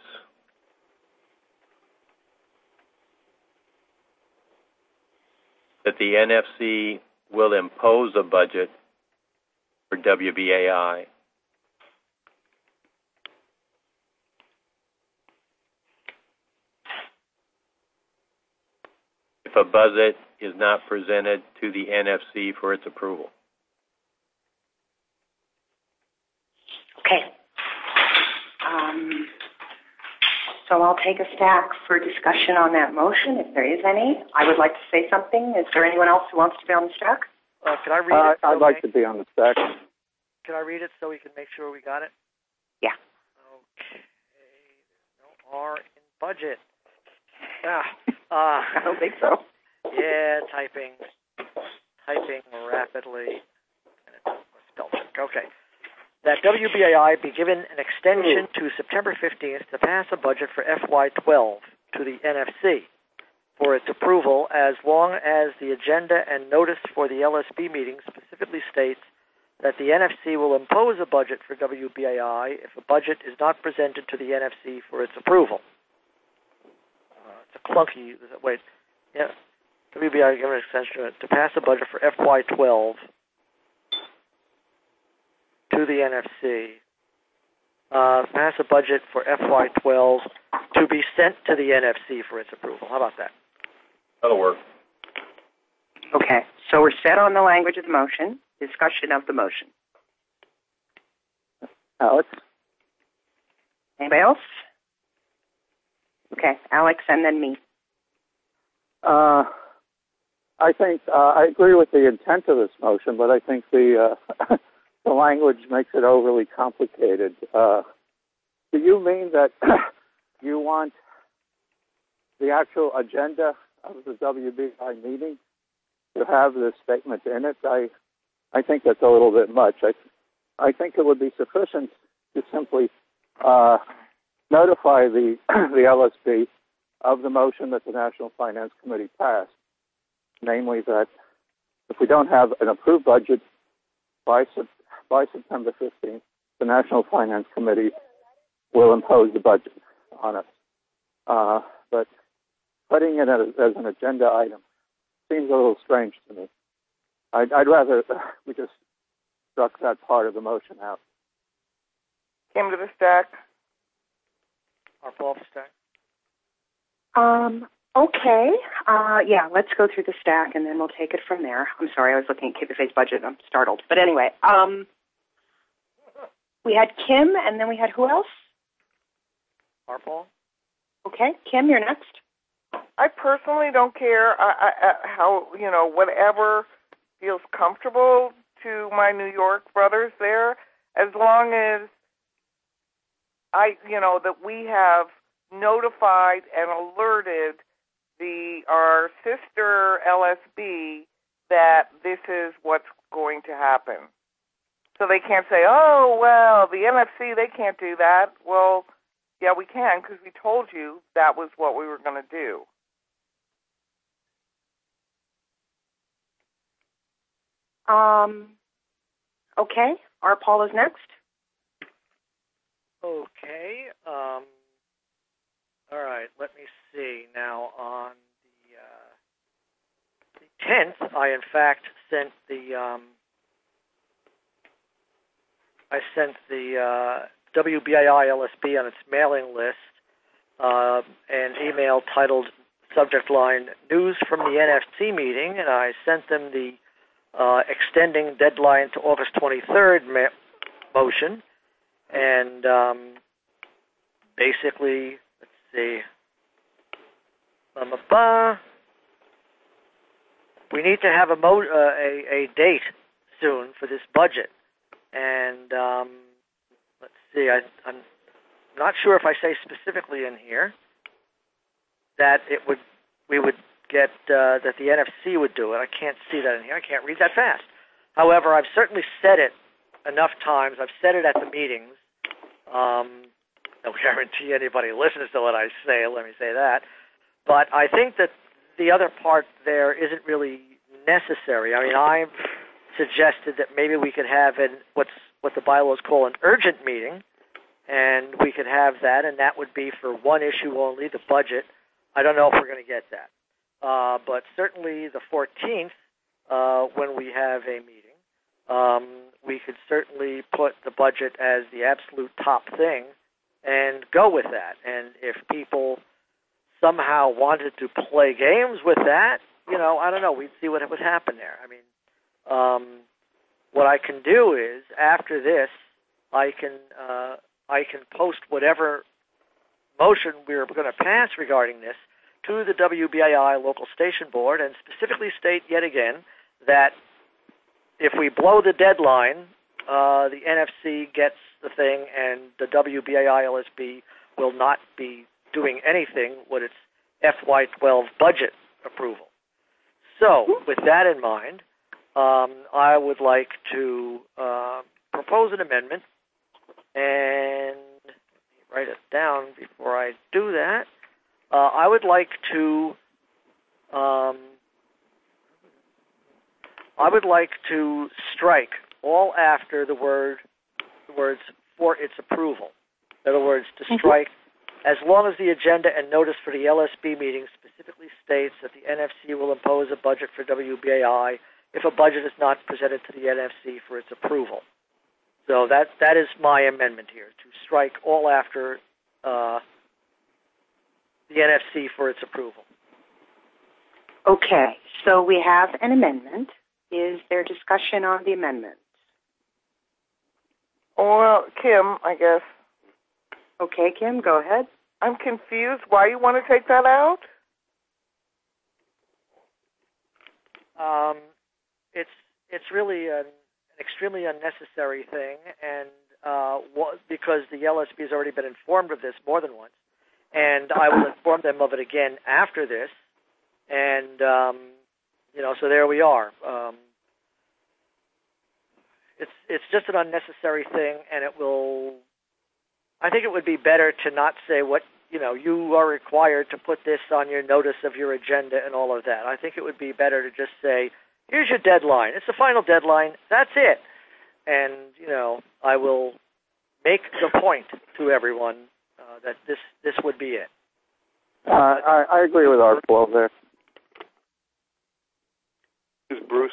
that the N F C will impose a budget for W B A I. If a budget is not presented to the N F C for its approval. Okay. Um, so I'll take a stack for discussion on that motion, if there is any. I would like to say something. Is there anyone else who wants to be on the stack? Uh, can I read Uh, it? I'd okay? like to be on the stack. Can I read it so we can make sure we got it? Yeah. Okay. There's no R in budget. Ah. Uh, I don't think so. Yeah, typing, typing rapidly. Spell check. Okay. That W B A I be given an extension to September fifteenth to pass a budget for F Y twelve to the N F C for its approval, as long as the agenda and notice for the L S B meeting specifically states that the N F C will impose a budget for W B A I if a budget is not presented to the N F C for its approval. Uh, it's a clunky, wait, yeah. W B A I given an extension to pass a budget for F Y twelve to the N F C. Uh, pass a budget for F Y twelve to be sent to the N F C for its approval. How about that? That'll work. Okay. So we're set on the language of the motion. Discussion of the motion. Alex? Anybody else? Okay. Alex and then me. Uh, I think uh, I agree with the intent of this motion, but I think the uh, the language makes it overly complicated. Uh, do you mean that you want the actual agenda of the W B I meeting to have this statement in it? I I think that's a little bit much. I I think it would be sufficient to simply uh, notify the the L S B of the motion that the National Finance Committee passed, namely that if we don't have an approved budget by by September fifteenth, the National Finance Committee will impose the budget on us. Uh, but putting it as, as an agenda item seems a little strange to me. I'd, I'd rather we just struck that part of the motion out. Came to the stack. Our Paul stack. Um, okay. Uh, yeah, let's go through the stack and then we'll take it from there. I'm sorry, I was looking at K P F A's budget. I'm startled. But anyway, um, we had Kim and then we had who else? Our Paul. Okay, Kim, you're next. I personally don't care I, I, I, how, you know, whatever feels comfortable to my New York brothers there, as long as I, you know, that we have notified and alerted the our sister L S B that this is what's going to happen. So they can't say, oh, well, the N F C, they can't do that. Well, yeah, we can, because we told you that was what we were going to do. Um, Okay, our Paul is next. Okay. Um, all right. Let me see. Now on the, uh, the tenth, I in fact sent the um, I sent the uh, W B A I L S B on its mailing list uh, an email titled subject line "News from the N F C meeting," and I sent them the uh, extending deadline to August twenty-third ma- motion. And um, basically, let's see, um, uh, we need to have a, mo- uh, a a date soon for this budget. And um, let's see, I, I'm not sure if I say specifically in here that it would we would get uh, that the N F C would do it. I can't see that in here. I can't read that fast. However, I've certainly said it enough times. I've said it at the meetings. Um, no guarantee anybody listens to what I say, let me say that. But I think that the other part there isn't really necessary. I mean, I've suggested that maybe we could have an, what's what the bylaws call an urgent meeting, and we could have that, and that would be for one issue only, the budget. I don't know if we're going to get that. Uh, but certainly the fourteenth, uh, when we have a meeting, um, we could certainly put the budget as the absolute top thing and go with that. And if people somehow wanted to play games with that, you know, I don't know, we'd see what would happen there. I mean, um, what I can do is, after this, I can uh, I can post whatever motion we're going to pass regarding this to the W B A I local station board and specifically state yet again that if we blow the deadline, uh, the N F C gets the thing and the W B A I L S B will not be doing anything with its F Y twelve budget approval. So, with that in mind, um, I would like to uh, propose an amendment, and let me write it down before I do that. Uh, I would like to um, I would like to strike all after the word the words for its approval. In other words, to strike as long as the agenda and notice for the L S B meeting specifically states that the N F C will impose a budget for W B A I if a budget is not presented to the N F C for its approval. So that that is my amendment here, to strike all after uh, the N F C for its approval. Okay, so we have an amendment. Is there discussion on the amendment? Well, Kim, I guess. Okay, Kim, go ahead. I'm confused. Why you want to take that out? Um, it's it's really an, an extremely unnecessary thing, and uh, what, because the L S B has already been informed of this more than once, and I will inform them of it again after this, and um, you know, so there we are. Um, it's it's just an unnecessary thing, and it will. I think it would be better to not say what, you know, you are required to put this on your notice of your agenda and all of that. I think it would be better to just say, here's your deadline. It's the final deadline. That's it. And, you know, I will make the point to everyone uh, that this, this would be it. Uh, I, I agree with our flow there. Is Bruce?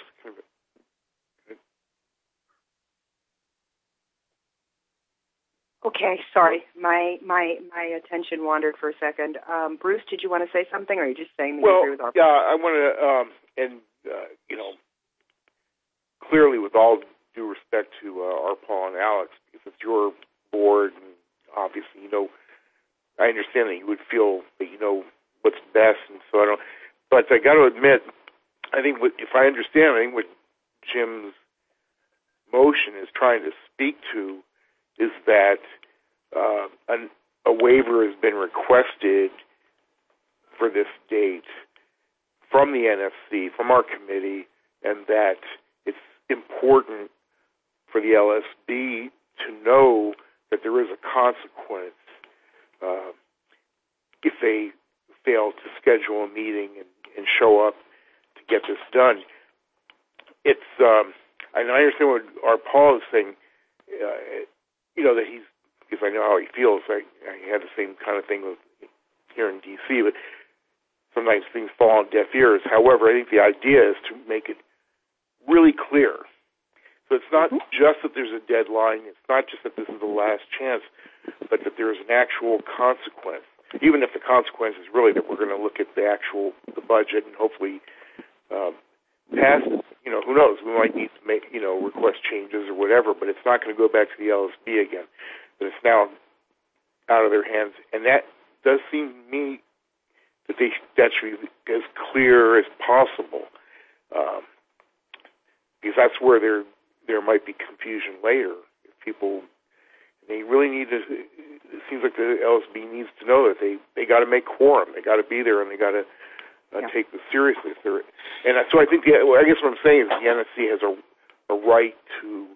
Okay, sorry. My my my attention wandered for a second. Um, Bruce, did you want to say something, or are you just saying that well, you agree with our yeah, I want to, um, and, uh, you know, clearly with all due respect to uh, our Paul and Alex, because it's your board, and obviously, you know, I understand that you would feel that you know what's best, and so I don't, but I got to admit, I think what, if I understand, I think what Jim's motion is trying to speak to is that uh, an, a waiver has been requested for this date from the N F C, from our committee, and that it's important for the L S B to know that there is a consequence uh, if they fail to schedule a meeting and, and show up to get this done. It's um, and I understand what our Paul is saying. Uh, you know that he's, because I know how he feels. I, I had the same kind of thing with here in D C, but sometimes things fall on deaf ears. However, I think the idea is to make it really clear. So it's not mm-hmm. just that there's a deadline. It's not just that this is the last chance, but that there is an actual consequence. Even if the consequence is really that we're going to look at the actual the budget and hopefully um, pass it. You know, who knows? We might need to make, you know, request changes or whatever, but it's not going to go back to the L S B again. But it's now out of their hands, and that does seem to me that they that should be as clear as possible, um, because that's where there there might be confusion later. If people, they really need to. It seems like the L S B needs to know that they they got to make quorum. They got to be there, and they got to. Uh, yeah. Take this seriously. And so I think, the, well, I guess what I'm saying is the N S C has a, a right to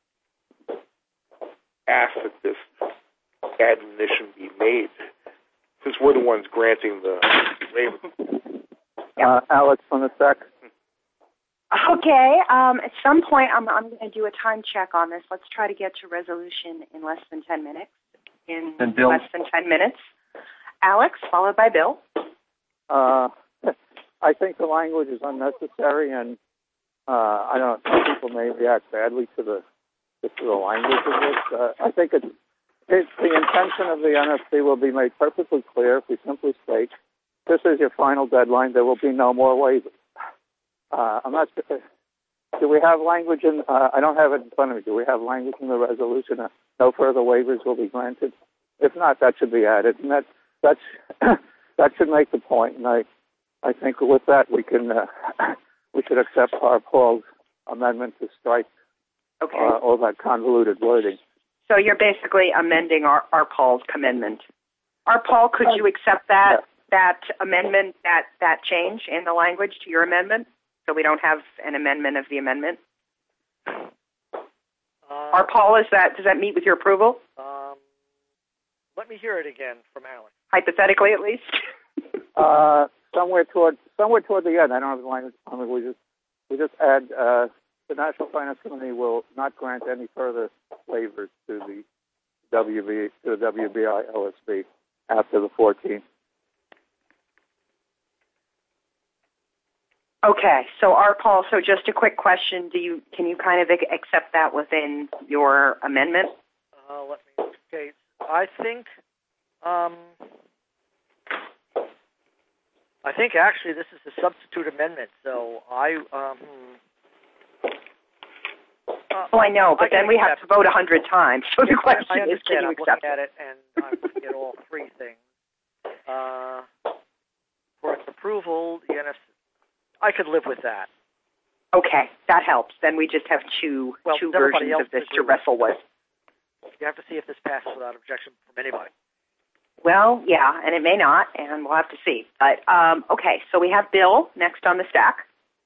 ask that this admonition be made, since we're the ones granting the waiver. Uh, Alex from the S E C. Okay. Um, at some point, I'm, I'm going to do a time check on this. Let's try to get to resolution in less than ten minutes. In less than ten minutes. Alex, followed by Bill. Uh, I think the language is unnecessary, and uh, I don't know, some people may react badly to the to the language of this. Uh, I think it's, it's the intention of the N S C will be made perfectly clear if we simply state, this is your final deadline, there will be no more waivers. Uh, I'm not sure. Do we have language in, uh, I don't have it in front of me, do we have language in the resolution that no further waivers will be granted? If not, that should be added, and that, that's, that should make the point, and I I think with that we can uh, we should accept our Paul's amendment to strike okay. uh, all that convoluted wording. So you're basically amending our, our Paul's amendment. Our Paul, could you accept that yeah. that amendment, that that change in the language to your amendment, so we don't have an amendment of the amendment? Uh, our Paul, is that does that meet with your approval? Um, let me hear it again from Alex. Hypothetically, at least. uh, somewhere toward somewhere toward the end, I don't have the language. I mean, we just we just add uh, the National Finance Committee will not grant any further waivers to the W B to the W B I L S B after the fourteenth. Okay, so our Paul. So just a quick question: Do you can you kind of accept that within your amendment? Uh, let me. Okay, I think. Um, I think actually this is a substitute amendment, so I. Um, uh, oh, I know, but I then we have to vote a hundred times. So the question I understand. is, can you I'm accept looking at it, and I'm looking at all three things. Uh, for its approval, the N S C, I could live with that. Okay, that helps. Then we just have two well, two versions of this to wrestle with. You have to see if this passes without objection from anybody. Well, yeah, and it may not, and we'll have to see. But, um, okay, so we have Bill next on the stack.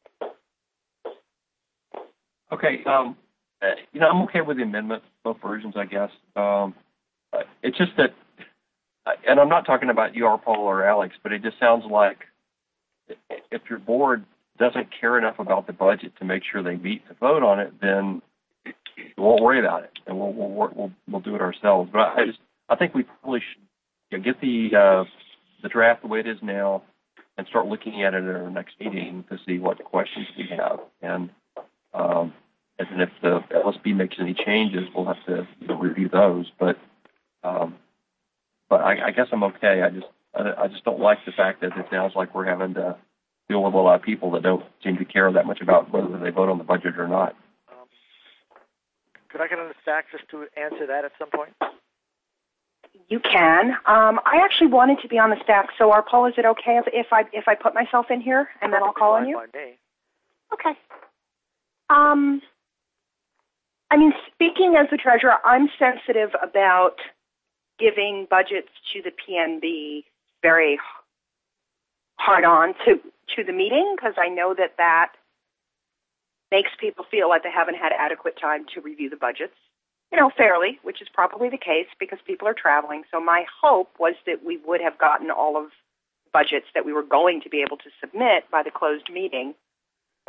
Okay, um, uh, you know, I'm okay with the amendment, both versions, I guess. Um, uh, it's just that, uh, and I'm not talking about you, R. Paul, or Alex, but it just sounds like if your board doesn't care enough about the budget to make sure they meet to vote on it, then we won't worry about it, and we'll we'll we'll, we'll do it ourselves. But I just I think we probably should. Yeah, get the uh, the draft the way it is now, and start looking at it at our next meeting to see what questions we have, and um, and then if the L S B makes any changes, we'll have to you know, review those. But um, but I, I guess I'm okay. I just I, I just don't like the fact that it sounds like we're having to deal with a lot of people that don't seem to care that much about whether they vote on the budget or not. Um, could I get on the stack just to answer that at some point? You can. Um, I actually wanted to be on the stack, so our Paul, is it okay if, if I if I put myself in here and then I'll call on you? By me. Okay. Um, I mean, speaking as the treasurer, I'm sensitive about giving budgets to the P N B very hard on to to the meeting because I know that that makes people feel like they haven't had adequate time to review the budgets. You know, fairly, which is probably the case because people are traveling. So my hope was that we would have gotten all of budgets that we were going to be able to submit by the closed meeting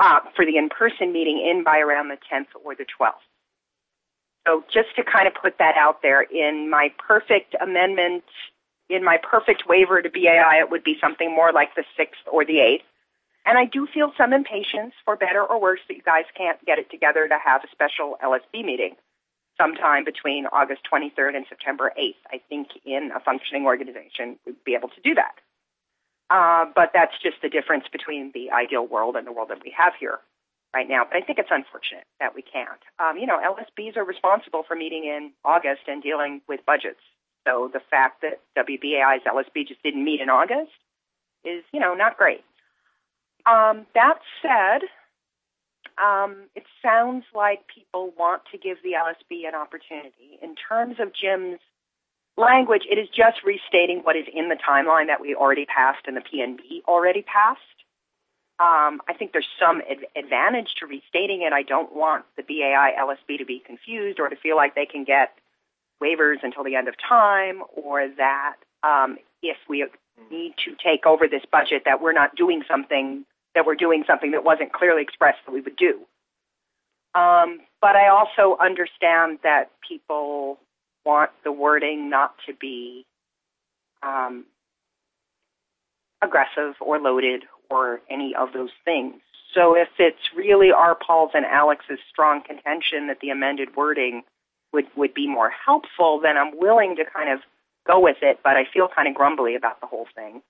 uh, for the in-person meeting in by around the tenth or the twelfth. So just to kind of put that out there, in my perfect amendment, in my perfect waiver to B A I, it would be something more like the sixth or the eighth. And I do feel some impatience, for better or worse, that you guys can't get it together to have a special L S B meeting sometime between August twenty-third and September eighth. I think in a functioning organization, we'd be able to do that. Uh, but that's just the difference between the ideal world and the world that we have here right now. But I think it's unfortunate that we can't. Um, you know, L S Bs are responsible for meeting in August and dealing with budgets. So the fact that W B A I's L S B just didn't meet in August is, you know, not great. Um, that said, um, it sounds like people want to give the L S B an opportunity. In terms of Jim's language, it is just restating what is in the timeline that we already passed and the P N B already passed. Um, I think there's some ad- advantage to restating it. I don't want the B A I L S B to be confused or to feel like they can get waivers until the end of time, or that um, if we need to take over this budget, that we're not doing something, that we're doing something that wasn't clearly expressed that we would do. Um, but I also understand that people want the wording not to be um, aggressive or loaded or any of those things. So if it's really our, Paul's, and Alex's strong contention that the amended wording would, would be more helpful, then I'm willing to kind of go with it, but I feel kind of grumbly about the whole thing.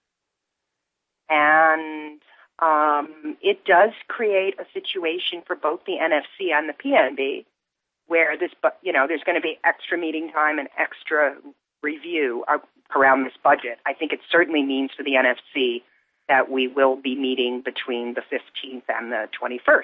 And um, it does create a situation for both the N F C and the P N B where this, you know, there's going to be extra meeting time and extra review around this budget. I think it certainly means for the N F C that we will be meeting between the fifteenth and the twenty-first.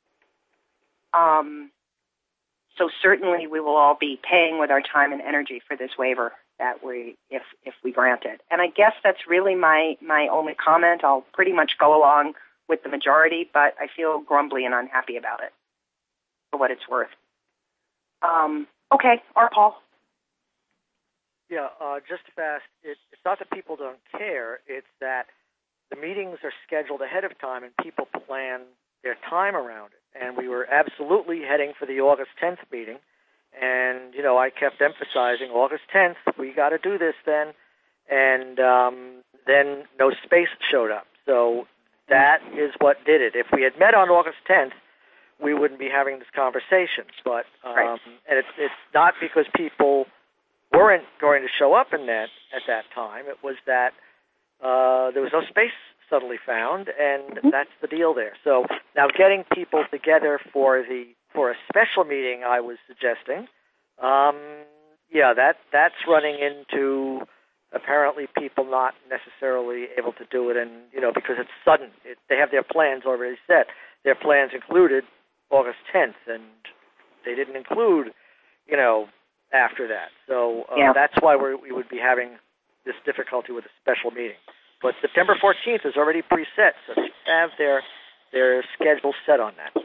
Um, so certainly we will all be paying with our time and energy for this waiver that we, if if we grant it. And I guess that's really my, my only comment. I'll pretty much go along with the majority, but I feel grumbly and unhappy about it, for what it's worth. Um, okay, our Paul. Yeah, uh, just fast. It, it's not that people don't care. It's that the meetings are scheduled ahead of time and people plan their time around it. And we were absolutely heading for the August tenth meeting. And, you know, I kept emphasizing August tenth, we got to do this then. And um, then no space showed up. So that is what did it. If we had met on August tenth, we wouldn't be having this conversation. But um, right. And it's it's not because people weren't going to show up in that at that time. It was that uh, there was no space suddenly found, and mm-hmm. that's the deal there. So now getting people together for the for a special meeting, I was suggesting, um, yeah, that that's running into apparently people not necessarily able to do it, and you know because it's sudden. It, they have their plans already set. Their plans included August tenth, and they didn't include, you know, after that. So uh, yeah. that's why we're, we would be having this difficulty with a special meeting. But September fourteenth is already preset, so they have their their schedule set on that.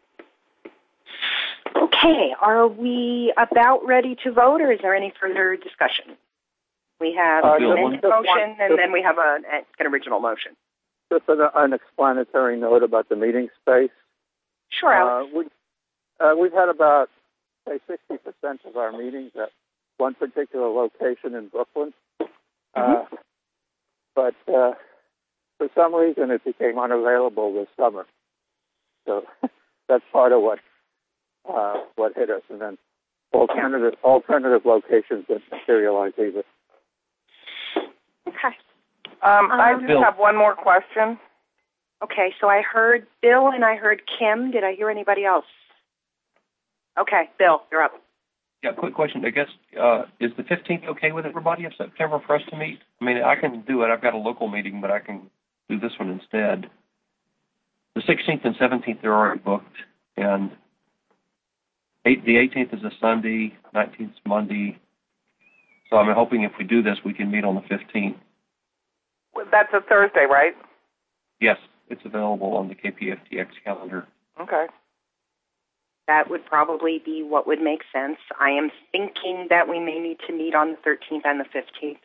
Okay, are we about ready to vote, or is there any further discussion? We have uh, an amended motion, and then we have a, an original motion. Just an, an explanatory note about the meeting space. Sure, Alex. Uh, we, uh, we've had about, say, sixty percent of our meetings at one particular location in Brooklyn. Mm-hmm. Uh, but uh, for some reason, it became unavailable this summer. So that's part of what uh, what hit us. And then alternative alternative locations didn't materialize either. Okay. Um, I just Bill. have one more question. Okay, so I heard Bill and I heard Kim. Did I hear anybody else? Okay, Bill, you're up. Yeah, quick question. I guess, uh, is the fifteenth okay with everybody of September for us to meet? I mean, I can do it. I've got a local meeting, but I can do this one instead. The sixteenth and seventeenth are already booked, and eight, the eighteenth is a Sunday, nineteenth is Monday. So I'm hoping if we do this, we can meet on the fifteenth. That's a Thursday, right? Yes, it's available on the K P F T X calendar. Okay. That would probably be what would make sense. I am thinking that we may need to meet on the thirteenth and the fifteenth.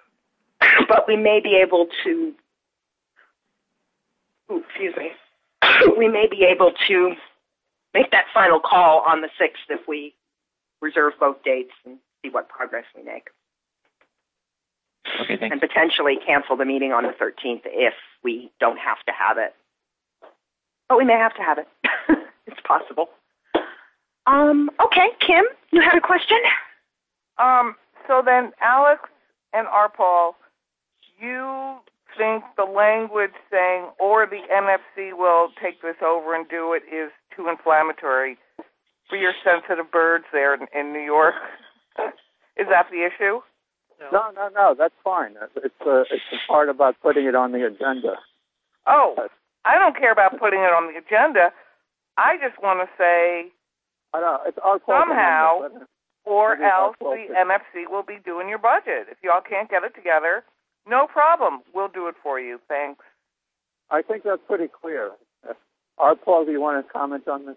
But we may be able to... Ooh, excuse me. we may be able to make that final call on the sixth if we reserve both dates and see what progress we make. Okay, thanks. And potentially cancel the meeting on the thirteenth if we don't have to have it. But we may have to have it. It's possible. Um, okay, Kim, you had a question? Um, so then, Alex and Arpal, you think the language saying, or the N F C will take this over and do it, is too inflammatory for your sensitive birds there in, in New York? Is that the issue? No, no, no, that's fine. It's a, it's the part about putting it on the agenda. Oh, I don't care about putting it on the agenda. I just want to say I know, it's our somehow, amendment, or it is our else the N F C will be doing your budget. If y'all can't get it together, no problem. We'll do it for you. Thanks. I think that's pretty clear. Uh, Arpal, do you want to comment on this?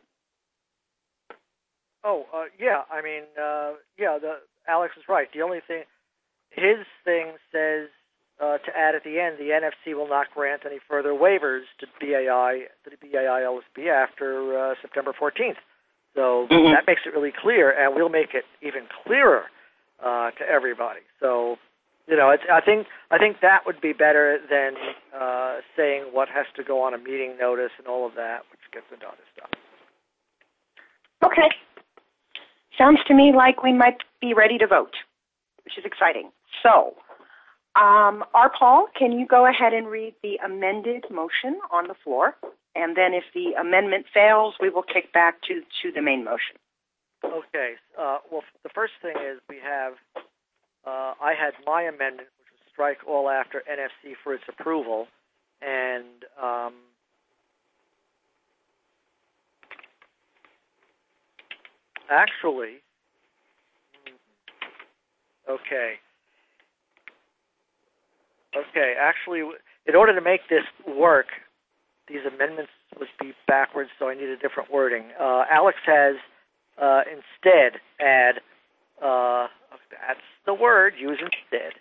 Oh, uh, yeah. I mean, uh, yeah. The Alex is right. The only thing, his thing says uh, to add at the end, the N F C will not grant any further waivers to B A I to the B A I L S B after uh, September fourteenth. So mm-hmm. that makes it really clear, and we'll make it even clearer uh, to everybody. So, you know, it's, I think I think that would be better than uh, saying what has to go on a meeting notice and all of that, which gets into other stuff. Okay. Sounds to me like we might be ready to vote, which is exciting. So, um, Arpal, can you go ahead and read the amended motion on the floor? And then if the amendment fails, we will kick back to, to the main motion. Okay. Uh, well, the first thing is we have, uh, I had my amendment, which was strike all after N F C for its approval. And um, actually, okay. Okay, actually, in order to make this work, these amendments must be backwards, so I need a different wording. Uh, Alex has uh, instead add, uh, that's the word, use instead,